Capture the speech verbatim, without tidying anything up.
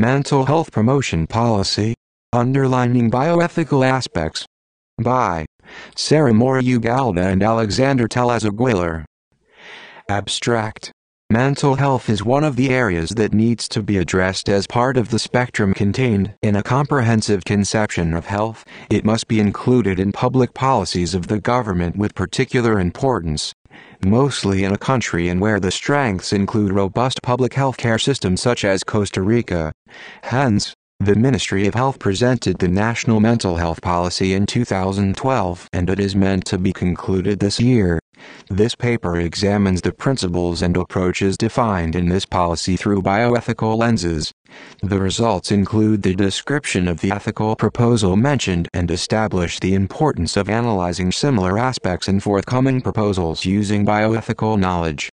Mental Health Promotion Policy, Underlining Bioethical Aspects. By Sarah Moore-Ugalde and Alexander Telez-Aguilar. Abstract. Mental health is one of the areas that needs to be addressed as part of the spectrum contained in a comprehensive conception of health. It must be included in public policies of the government with particular importance, mostly in a country in where the strengths include robust public health care systems such as Costa Rica. Hence, the Ministry of Health presented the National Mental Health Policy in two thousand twelve, and it is meant to be concluded this year. This paper examines the principles and approaches defined in this policy through bioethical lenses. The results include the description of the ethical proposal mentioned and establish the importance of analyzing similar aspects in forthcoming proposals using bioethical knowledge.